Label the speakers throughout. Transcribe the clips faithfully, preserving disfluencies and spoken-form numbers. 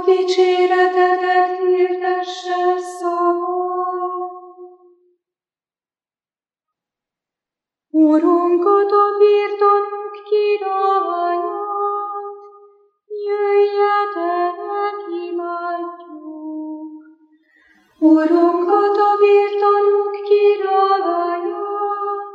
Speaker 1: dicséretedet hirdesse szava. Urunkat, a birtokunk királyát, jöjjetek, imádjuk. Urunkat, a birtokunk királyát,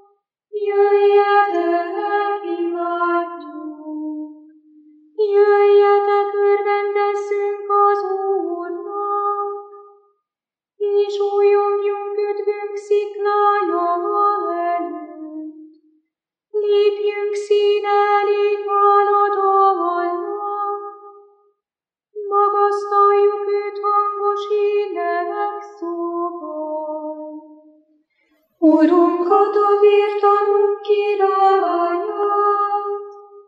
Speaker 1: jöjjetek, imádjuk. Jöjjetek, örvendezzünk az Úrnak, és újjongjunk üdvünk sziklája előtt. Lépjünk színe elé háladóan, magasztaljuk őt hangos ének szóval. Urunkat, a vértanúk királyát,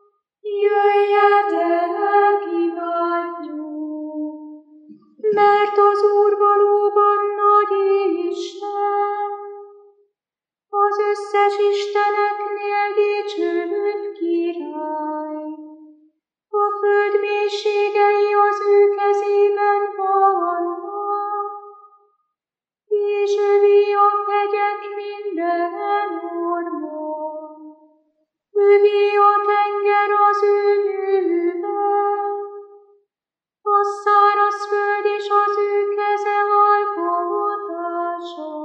Speaker 1: jöjjetek, imádjuk, mert az Úr valóban nagy Isten, az összes isteneknél dicsőbb király. A föld mélységei az ő kezében vannak, és övé a hegyek minden orma. Övé a tenger az ő műve, a száraz föld és az ő keze alkotása.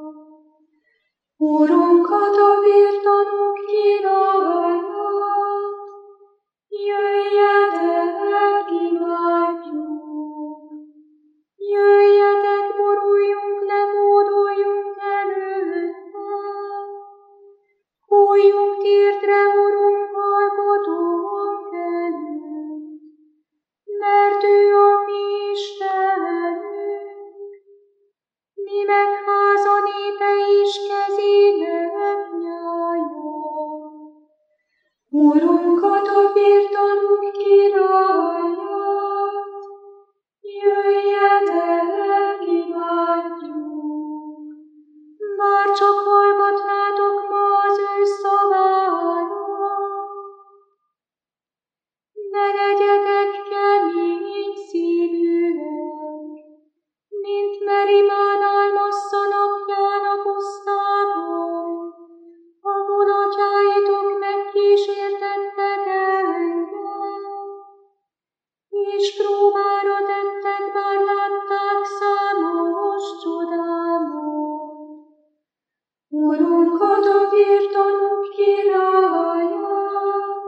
Speaker 1: Urunkat, a birtokunk királyát, jöjjetek, imádjuk. Jöjjetek, boruljunk le, hódoljunk előtte. Hulljunk térdre, Urunk, alkotónk előtt, mert ő a mi Istenünk, mi meg háza népe is kezének nyája. Urunkat, a birtokunk királyát, jöjjetek, imádjuk. Bár csak hallgatnátok ma az ő szavának, ne legyetek kemény szívűek, mint Meribán Almassza napján a pusztában, ahol atyáitok megkísértettek engem, és próbára tettek, bár látták számos csodámat. Urunkat, a birtokunk királyát,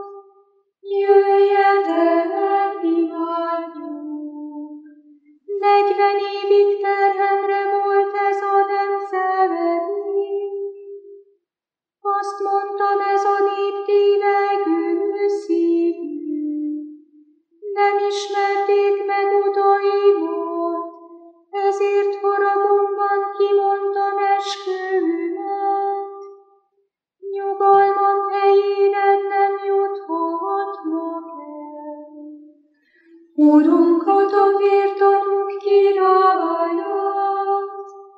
Speaker 1: jöjjetek, imádjuk. Negyven évig terhemre volt ez a nemzedék, azt mondtam, ez a nép tévegő szívű. Nem ismerték meg odaimat, ezért haragomban kimondtam esküvőmet. Nyugalmam helyére nem juthatnak el. Urunkat, a birtokunk királyát,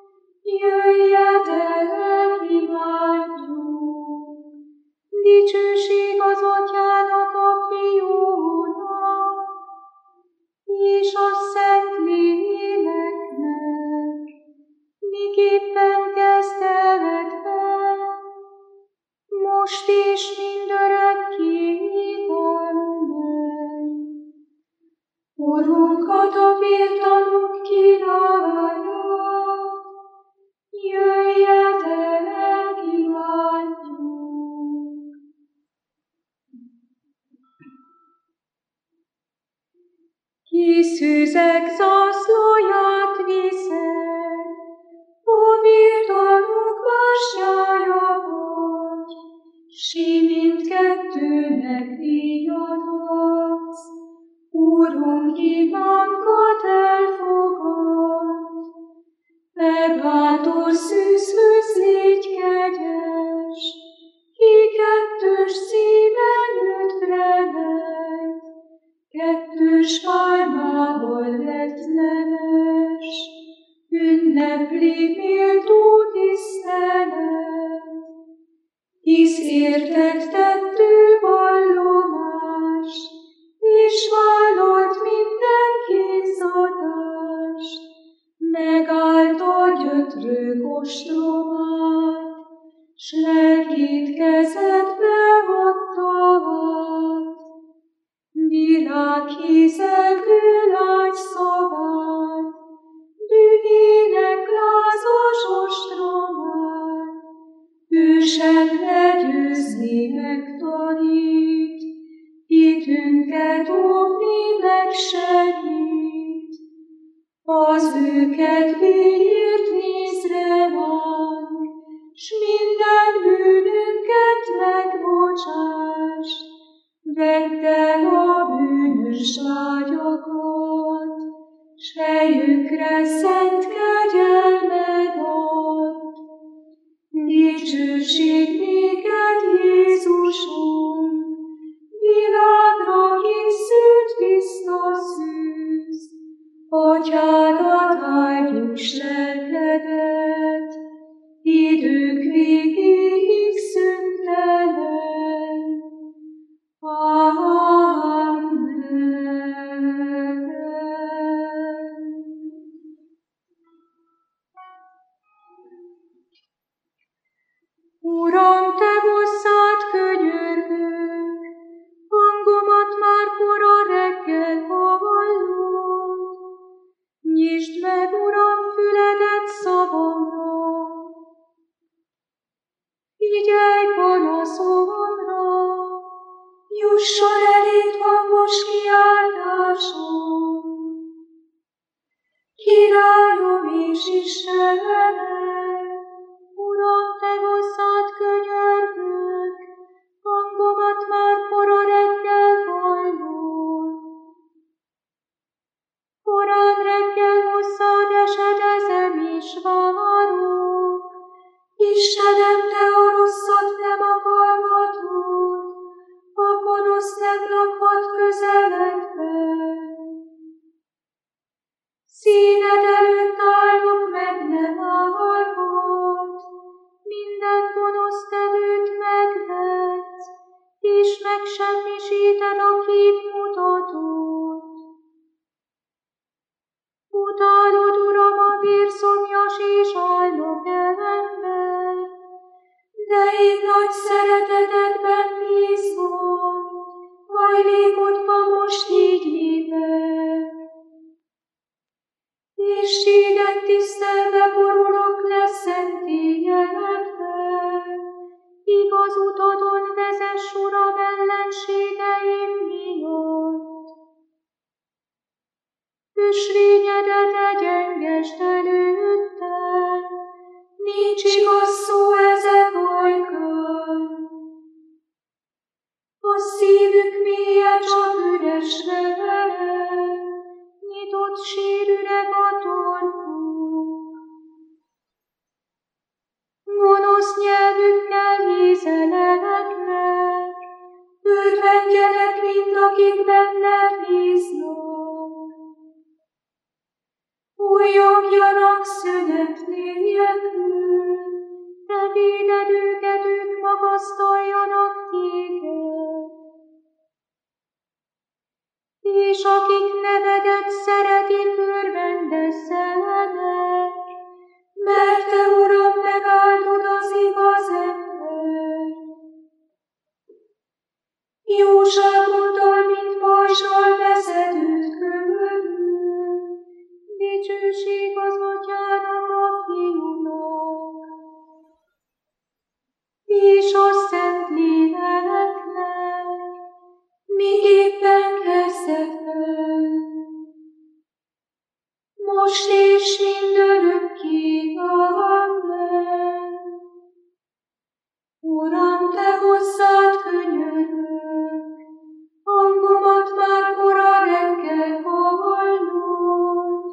Speaker 1: jöjjetek, imádjuk. Dicsőség az Atyának, a Fiúnak, és a Szentléleknek, miképpen kezdetben, most és mindörökké. Amen. Urunkat, a birtokunk királyát, jöjjetek, imádjuk. Kiszűzek zászlóját viszed, a birtokunk bástyája vagy, sí mindkettőnek díjat adsz. Urunk, imánkat elfogad, te bátor szűzhöz légy kegyes, ki kettős szíven jött remed, kettős álmával lett nemes, ünnepli méltó tisztelet, hisz érted tettő vallomás, és vállalt mindenki hallja kizengő lágy szavát, dühének lázas ostromát, ősen legyőzni megtanít, hitünket óvni megsegít. Az ő kedvéért nézre vánk, s minden bűnünket megbocsáss. Vedd el a bűnös vágyakat, s helyükre szent kegyelmed add. Dicsőség néked, Jézusunk, világra készült tiszta szűz. Atyádat áldjuk s lelkedet, idők végéig szüntelen. Amen. Uram, te hozzád könyörgök, hangomat már kora reggel hallod. Nyisd meg, Uram, füledet szavamra, figyelj panaszomra, jusson eléd hangos kiáltásom. Királyom és Istenem, Uram, te hozzád könyörgök, hangomat már kora reggel hallod. Korán reggel hozzád esedezem és várok, Istenem, te a rosszat nem akarhatod, a gonosz nem lakhat közeledben. Színed előtt állok, meg nem állhat, minden gonosz tevőt megvetsz, és megsemmisíted a képmutatót. Utálod, Uram, a vérszomjas és álnok ember, de én nagy szeretetedben bízom, hajlékodva most így lépek. És téged tisztelve borulok le szent éjjeledben, igaz utadon vezess, Uram, ellenségeim miatt. Ösvényedet egyengesd előttem, nincs igaz szó ezek ajkán. A szívük mélye csak üres levelek, nyitott sérüreg a torkuk. Gonosz nyelvükkel hízeleleknek, örvendjenek mind, akik benne bíznak. Újjongjanak szünet nélkül, te véded őket, ők magasztaljanak téged. És akik nevedet szeretik, örvendezzenek, mert te, Uram, megáldod az igaz ember. Jóságoddal, mint pajzsal veszed őt körül, dicsőség az Atyának, a Fiúnak, és a Szent Léleknek, miképpen kezdetben, most és mindörökké. Amen. Uram, te hozzád könyörgök, hangomat már kora reggel hallod.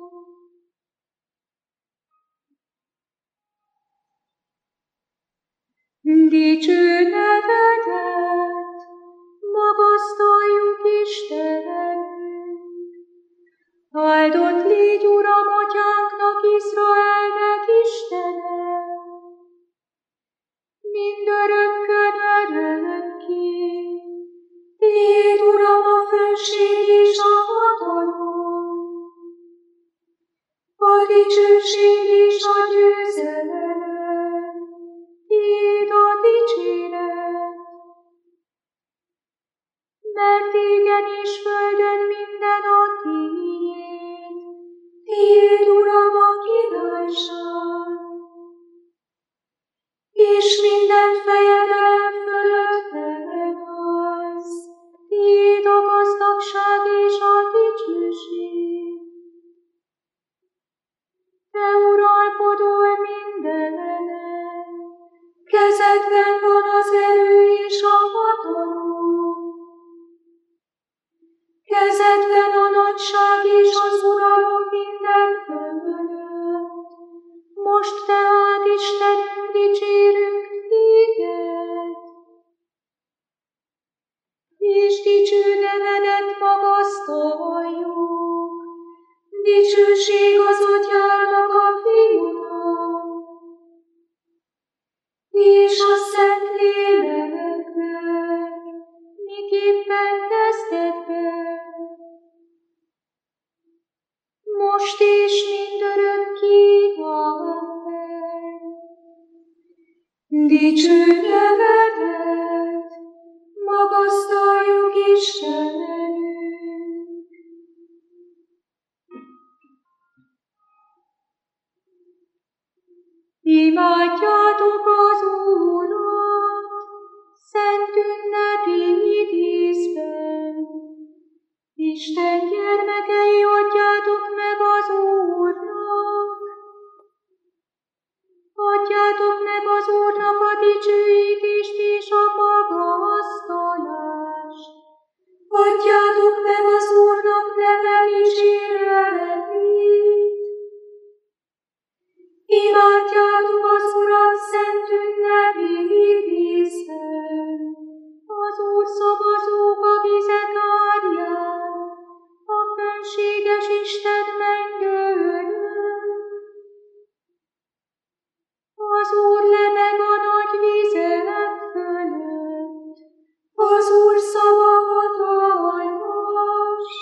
Speaker 1: Dicső nevedet, magasztaljuk Istenünk. Áldott légy, Uram, Atyánknak, Izraelnek Istene, mindörökkön örökké. Tiéd, Uram, a főség és a hatalom, a dicsőség és a győzelem, tiéd a dicséret. Mert téged mennyben és földön minden a tiéd. Tiéd, Uram, a királyság, és minden fejedelem fölött te vagy. Tiéd a gazdagság és a dicsőség. Te uralkodol mindenen, kezedben van az erő és a hatalom. Kezedben a nagyság és az uralom minden fölött. Most tehát, Istenünk, dicsérünk téged, és dicső nevedet magasztaljuk. Dicsőség az Atyának, a Fiúnak, és a Szentléleknek, miképpen kezdetben, most és mindörökké. Amen. Dicső nevedet magasztaljuk, Istenünk. Imádjátok az Úrat szent ünnepi díszben. Isten gyermekei, adjátok meg az Úrnak. Adjátok meg az Úrnak a dicsőítést és a magasztalást. Adjátok meg az Úrnak neve dicséretét. Imádjátok az Urat szent ünnepi díszben. Az Úr szavazók a vizek árján, a fenséges Isten mennydőrön. Az Úr lebeg a nagy vizek fölött, az Úr szava hatalmas,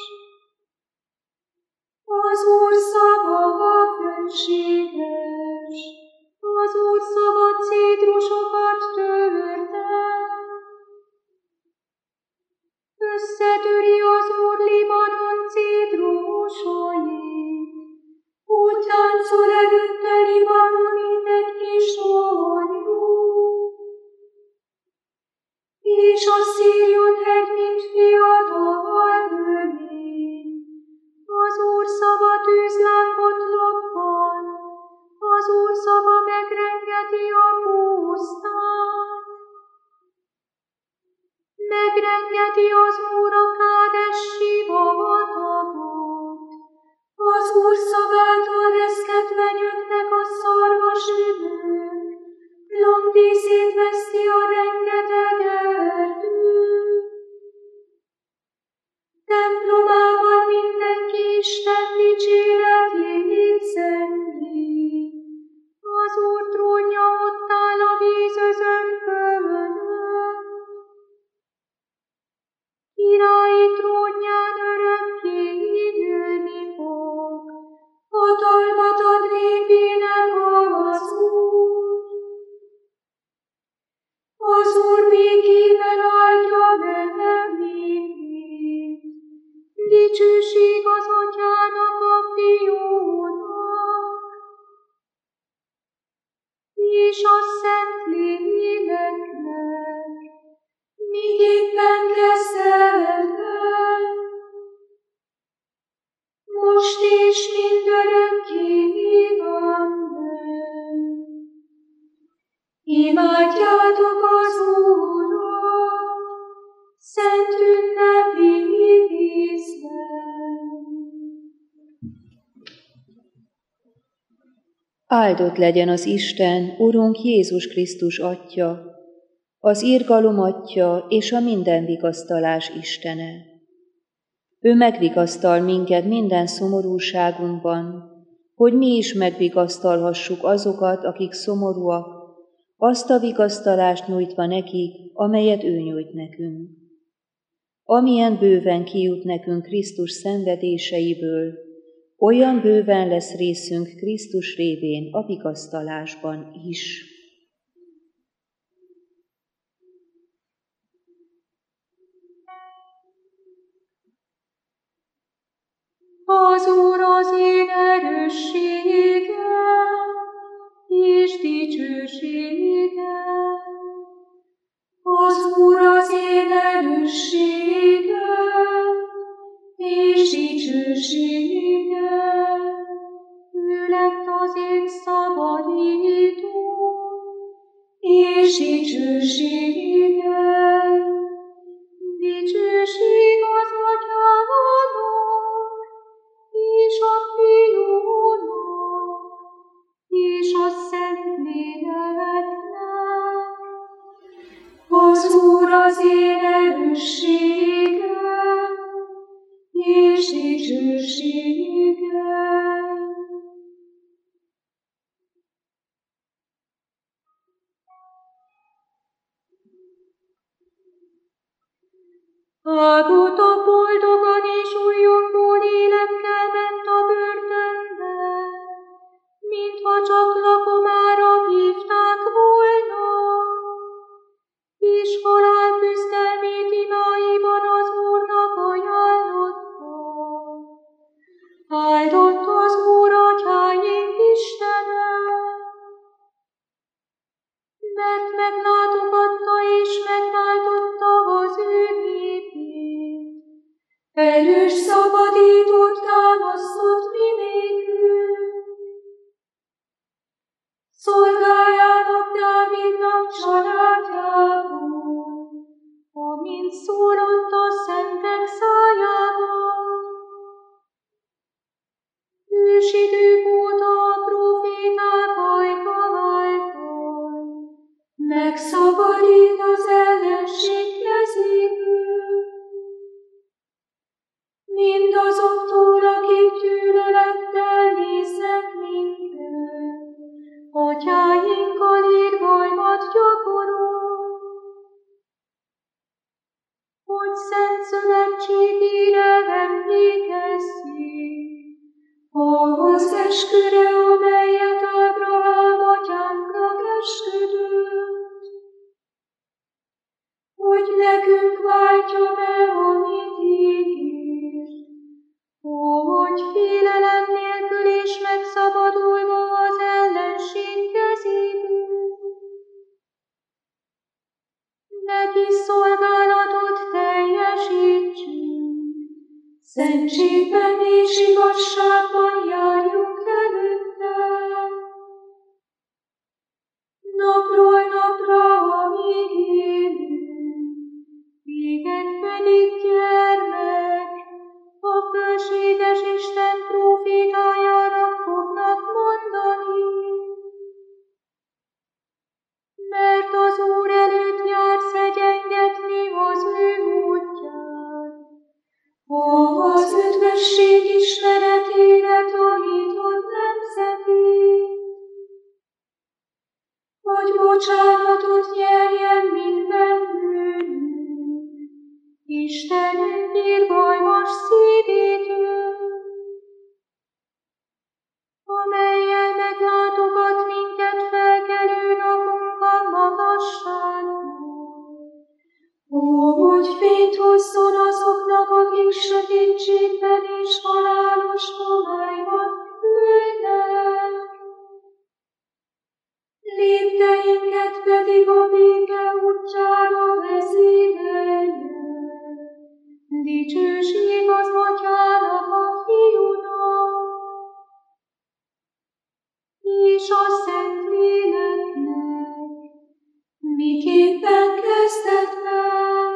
Speaker 1: az Úr szava fenséges, az Úr szava cédrusokat törtem. Összetöri az Úr Libanon cédrusait, úgy táncol előtte Libanon, mint egy kis angyú. És a Szírjon hegy, mint fiatal növény. Az Úr szava tűzlánkot lobbant, az Úr szava megrengeti a pusztát. Megrengeti az Úr a Kádes sivatagot, az Úr szavától reszketve nyögnek a szarvasüveg, lombdíszét veszti a rengeteg erdő. Templomában mindenki Isten dicséretét zengli, az Úr trónja ott áll a vízözön fölött. Királyi trónján örökké ülni fog, hatalmat ad népének az Úr. Az Úr békével áldja meg népét, dicsőség az Atyának, a Fiúnak, és a Szentléleknek, miképpen kezdetben, most és mindörökké. Amen. Imádjátok az Úrat szent ünnepi díszben.
Speaker 2: Áldott legyen az Isten, Urunk Jézus Krisztus Atya, az irgalom Atya és a minden vigasztalás Istene. Ő megvigasztal minket minden szomorúságunkban, hogy mi is megvigasztalhassuk azokat, akik szomorúak, azt a vigasztalást nyújtva nekik, amelyet ő nyújt nekünk. Amilyen bőven kijut nekünk Krisztus szenvedéseiből, olyan bőven lesz részünk Krisztus révén a vigasztalásban is.
Speaker 1: Az Úr az én erősségem és dicsőségem. Az Úr az én erősségem és dicsőségem. Ő lett az én szabadítóm és dicsőségem. Dicsőség az Atyának és a Fiúnak és a Szentléleknek. Az Úr az én erősségem és dicsőségem. Ágóta boldogan és újongó lélekkel ment a börtönbe, mintha csak lakomára hívták volna, és halál küzdelmét imáiban az Úrnak ajánlotta. Áldott az Úr atyáink Istene, mert meglátogatta és megváltotta az ő népét. Erős szabadítót támasztott mi nékünk. Szolgájának Dávidnak családjából, amint szólott a szentek szájában. Ősidők óta a próféták ajka által megszabadít az ellenség kezéből. Mindazoktól, akik gyűlölettel néznek minket, atyáinkkal irgalmat gyakorol, hogy szent szövetségére emlékezzék, ahhoz esküre, amelyet Ábrahám atyánknak esküdött, hogy nekünk váltja be, amit ígért, hogy félelem nélkül és megszabadulva az ellenség kezéből. Neki szolgálatot teljesítsünk, szentségben és igazságban járjunk előtte. Napról napra, amíg élünk, téged pedig gyermek, a fölséges Isten prófétájának fognak mondani. Mert az Úr előtt jársz egyengetni az ő útját, az üdvösség ismeretére tanított nemzetét, hogy bocsánatot nyerjen minden bűnünk, Istenünk irgalmas szívétől, amellyel meglátogat minket felkelő napunkon magasságból. Ó, hogy fényt hozzon azoknak, akik sötétségben és halálos homályban ülnek. Lépteinket pedig a béke útjára vezérelje. Dicsőség az Atyának, a Fiúnak és a Szentléleknek, miképpen kezdetben,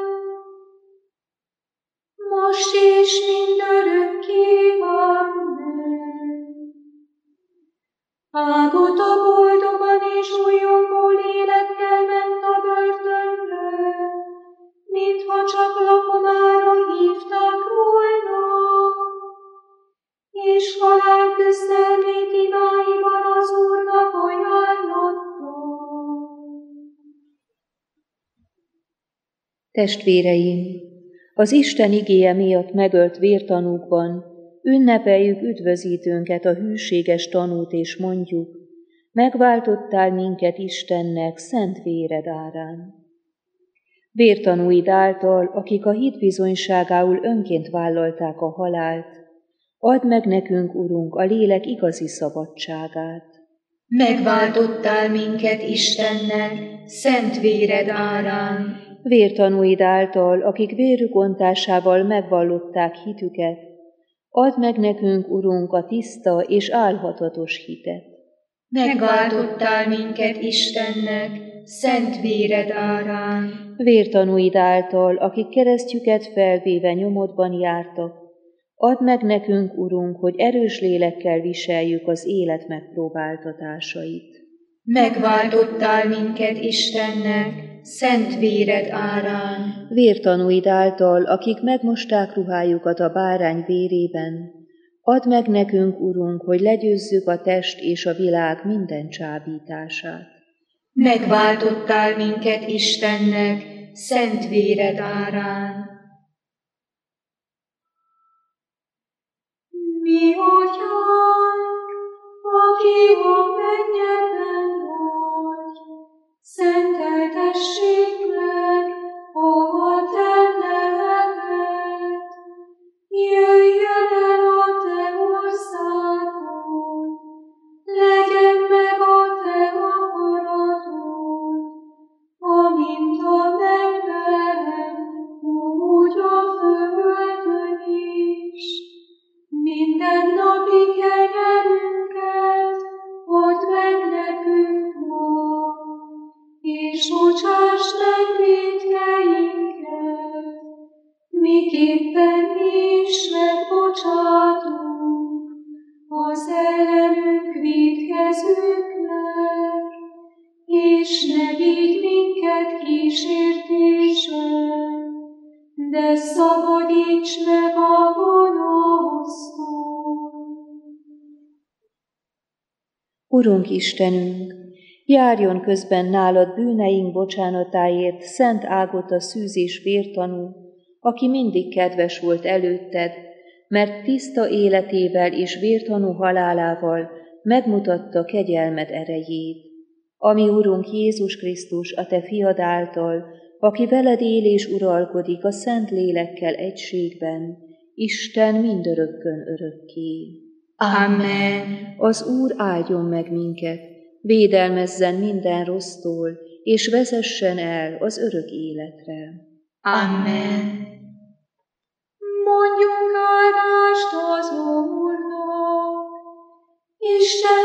Speaker 1: most és mindörökké. Amen. Ágóta boldogan és újongó lélekkel ment a börtönbe, mintha csak lakomára hívták volna, és halál küzdelmét imáiban az Úrnak ajánlotta.
Speaker 2: Testvéreim, az Isten igéje miatt megölt vértanúkban ünnepeljük üdvözítőnket, a hűséges tanút, és mondjuk: megváltottál minket Istennek szent véred árán. Vértanúid által, akik a hit bizonyságául önként vállalták a halált, Add meg nekünk, Urunk, a lélek igazi szabadságát.
Speaker 1: Megváltottál minket Istennek, szent véred árán.
Speaker 2: Vértanúid által, akik vérük ontásával megvallották hitüket, add meg nekünk, Urunk, a tiszta és álhatatos hitet.
Speaker 1: Megváltottál minket Istennek, szent véred árán.
Speaker 2: Vértanúid által, akik keresztjüket felvéve nyomodban jártak, add meg nekünk, Urunk, hogy erős lélekkel viseljük az élet megpróbáltatásait.
Speaker 1: Megváltottál minket Istennek, szent véred árán.
Speaker 2: Vértanúid által, akik megmosták ruhájukat a bárány vérében, add meg nekünk, Urunk, hogy legyőzzük a test és a világ minden csábítását.
Speaker 1: Megváltottál minket Istennek, szent véred árán. Mi Atyánk, aki a mennyekben vagy, szenteltessék meg a te neved. Jöjjön el a te országod, legyen meg a te akaratod, amint a mennyben, úgy a földön is. Minden napi kenyerünket add meg nekünk ma, és bocsásd meg vétkeinket, miképpen mi is megbocsátunk az ellenünk vétkezőknek, és ne vigy minket kísértésbe, de szabadíts meg a gonosztól.
Speaker 2: Urunk Istenünk, járjon közben nálad bűneink bocsánatáért szent Ágota szűz és vértanú, aki mindig kedves volt előtted, mert tiszta életével és vértanú halálával megmutatta kegyelmed erejét. Ami Urunk Jézus Krisztus, a te fiad által, aki veled él és uralkodik a szent lélekkel egységben, Isten mindörökkön örökké.
Speaker 1: Amen.
Speaker 2: Az Úr áldjon meg minket, védelmezzen minden rossztól, és vezessen el az örök életre.
Speaker 1: Amen. Mondjunk áldást az Úrnak, Isten